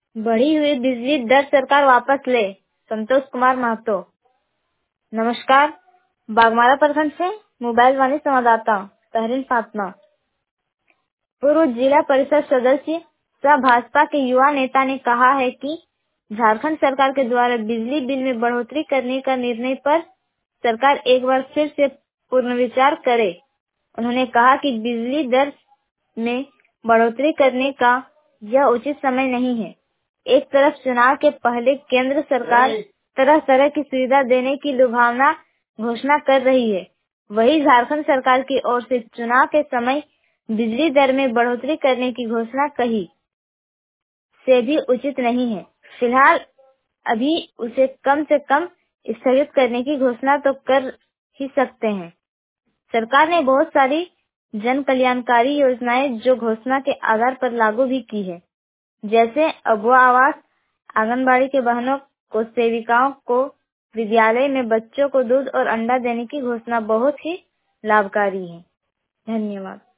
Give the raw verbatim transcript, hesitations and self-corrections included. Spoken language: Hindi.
बढ़ी हुई बिजली दर सरकार वापस ले। संतोष कुमार महतो। नमस्कार, बागमारा प्रखंड से मोबाइल वाणी संवाददाता तहरीन फातिमा। पूर्व जिला परिषद सदस्य सह भाजपा के युवा नेता ने कहा है कि झारखंड सरकार के द्वारा बिजली बिल में बढ़ोतरी करने का निर्णय पर सरकार एक बार फिर से पुनर्विचार करे। उन्होंने कहा कि बिजली दर में बढ़ोतरी करने का यह उचित समय नहीं है। एक तरफ चुनाव के पहले केंद्र सरकार तरह तरह की सुविधा देने की लुभावना घोषणा कर रही है, वही झारखंड सरकार की ओर से चुनाव के समय बिजली दर में बढ़ोतरी करने की घोषणा कही से भी उचित नहीं है। फिलहाल अभी उसे कम से कम स्थगित करने की घोषणा तो कर ही सकते हैं। सरकार ने बहुत सारी जन कल्याणकारी योजनाएं जो घोषणा के आधार पर लागू भी की है, जैसे अबुआ आवास, आंगनबाड़ी के बहनों को सेविकाओं को विद्यालय में बच्चों को दूध और अंडा देने की घोषणा बहुत ही लाभकारी है। धन्यवाद।